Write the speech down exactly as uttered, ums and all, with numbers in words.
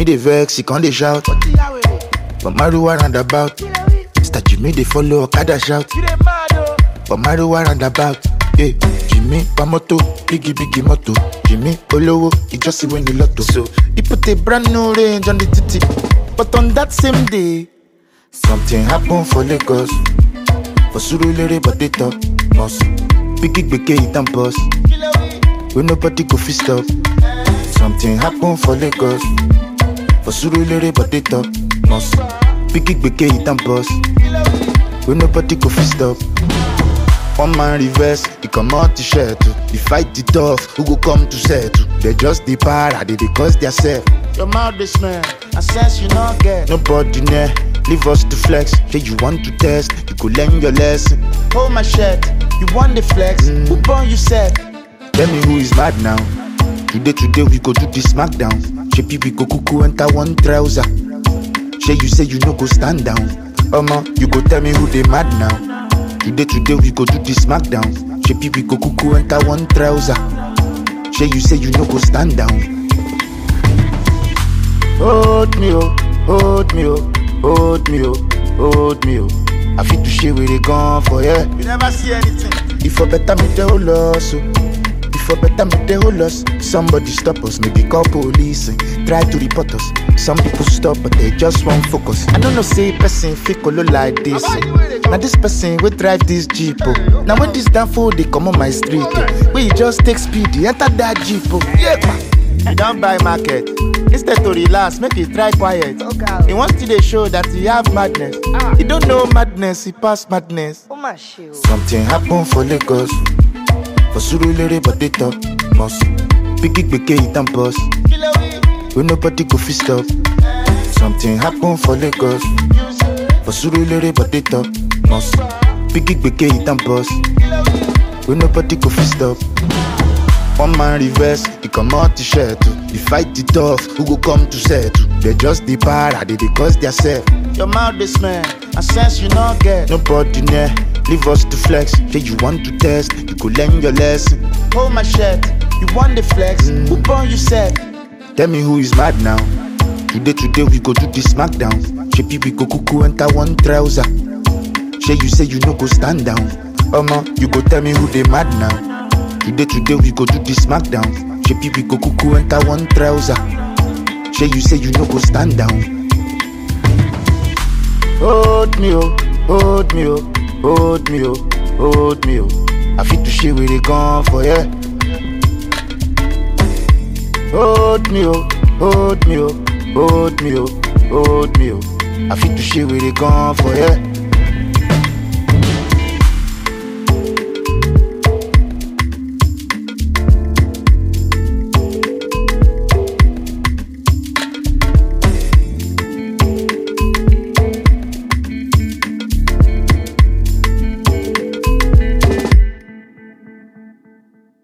Jimmy the vex, he can't they shout. But Maruwa roundabout. Star Jimmy they follow Okada shout. But Maruwa roundabout. Yeah, Jimmy Pamoto, biggie biggie moto. Jimmy Olowo, he just see when the lotto. So he put a brand new range on the titty. But on that same day, something happened for Lagos. For Surulere but they talk must. Biggie biggie it and boss. When nobody go fist up. Something happened for Lagos. For Surulere but they talk must. Biggie biggie it and boss. When nobody go fist up. One man reverse, he come out to share too. They fight the tough, who go come to settle. They just the para, they, they cause their self. Your mouth they smell, and sense you not get. Nobody near, leave us to flex. Say you want to test, you could learn your lesson. Hold my shirt, you want the flex. Mm. Who born you said? Tell me who is mad now. Today, today we go do the smackdown. Shepi we go cuckoo enter one trouser. Say you say you no go stand down. Omo, you go tell me who they mad now. Today, today we go do the smackdown. Shepi we go cuckoo enter one trouser. Say you say you no go stand down. Hold me oh, hold me oh, hold me oh, hold me oh. I feel to share where they gone for yeah. You never see anything. If I better me the whole loss, if I better me the whole loss. Somebody stop us, maybe call police and try to report us. Some people stop but they just won't focus. I don't know say person fakeolo like this. Now this person will drive this Jeep. Oh. Now when this damn fool they come on my street, oh. We just take speed, they enter that Jeep. Oh. Yeah. You don't buy market. Instead to relax, make it try quiet. Okay. He wants to they show that he have madness. Ah. He don't know madness, he pass madness. Oh my shit. Something happened for Lagos. For Surulere but they talk must. Biggie biggie it and boss. When nobody go fist up. Something happened for Lagos. For Surulere but they talk must. Biggie biggie it and boss. When nobody go fist up. One man reverse, he come out to share too. They fight the tough, who go come to settle. They just the para, they, they cause their self. Your mouth they smell, and sense you not get. Nobody near, leave us to flex. Say you want to test, you could learn your lesson. Hold my shirt, you want the flex. Mm. Who born you said? Tell me who is mad now. Today, today we go do the smackdown. Shepi we go cuckoo enter one trouser. Say you say you no go stand down. Omo, you go tell me who they mad now. Today, today we go do the smackdown. Shepi we go cuckoo enter one trouser. Say you say you no go stand down. Hold me oh, hold me oh, hold me oh, hold me oh. I feel to share where they gone for yeah. Hold me oh, hold me oh, hold me oh, hold me oh. I feel to share where they gone for yeah.